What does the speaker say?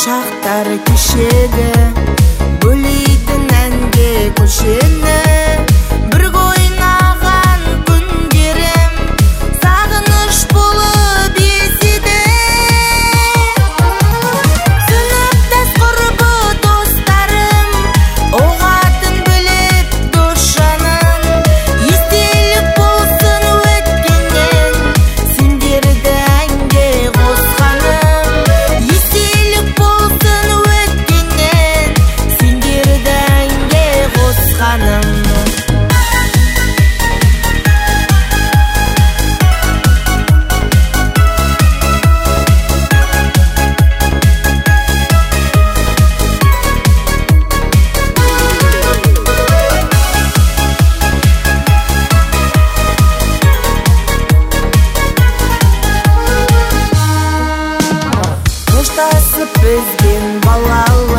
шақтар кешегі, бөлейтін әнге көшені. Бірге ойнаған күндерім сағыныш болып еседі. Сыныптас құрбы достарым оғатын біліп дос жаным. Естелік болсын өткеннен сендерді әнге қосқаным. Естелік болсын өткеннен сендерді әнге қосқаным. Қоштасып бізбен балалы